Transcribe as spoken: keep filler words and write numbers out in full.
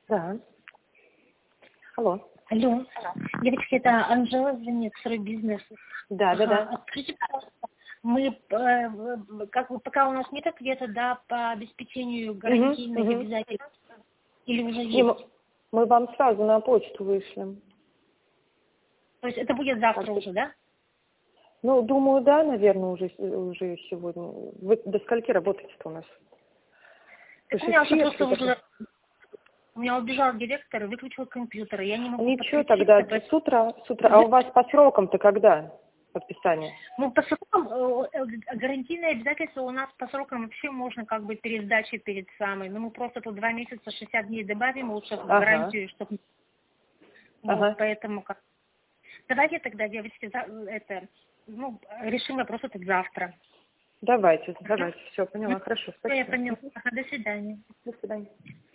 Да. Алло. Алло. Девочки, это Анжела звонит, сырой бизнес. Да, да, Ага. да. Скажите, пожалуйста, мы, э, как бы, пока у нас нет ответа, да, по обеспечению Угу, гарантийных угу. обязательств, или уже И мы, есть? мы вам сразу на почту вышлем. То есть это будет завтра Так, уже, да? ну, думаю, да, наверное, уже, уже сегодня. Вы до скольки работаете-то у нас? До Так у меня уже шести, просто что такое? уже, у меня убежал директор и выключил компьютер, и я не могу Ничего подключиться. тогда, Поэтому... с утра, с утра. А у вас по срокам-то когда подписание? Ну, по срокам, э, э, гарантийные обязательства у нас по срокам вообще можно как бы перед сдачей, перед самой. Ну, мы просто тут два месяца, шестьдесят дней добавим лучше в Ага, гарантию, чтобы... Вот, ага. поэтому как... Давайте тогда, девочки, за- это, ну, решим вопрос этот завтра. Давайте, Хорошо? давайте. Все, поняла. Хорошо, Все, я спасибо. поняла. Ага, до свидания. До свидания.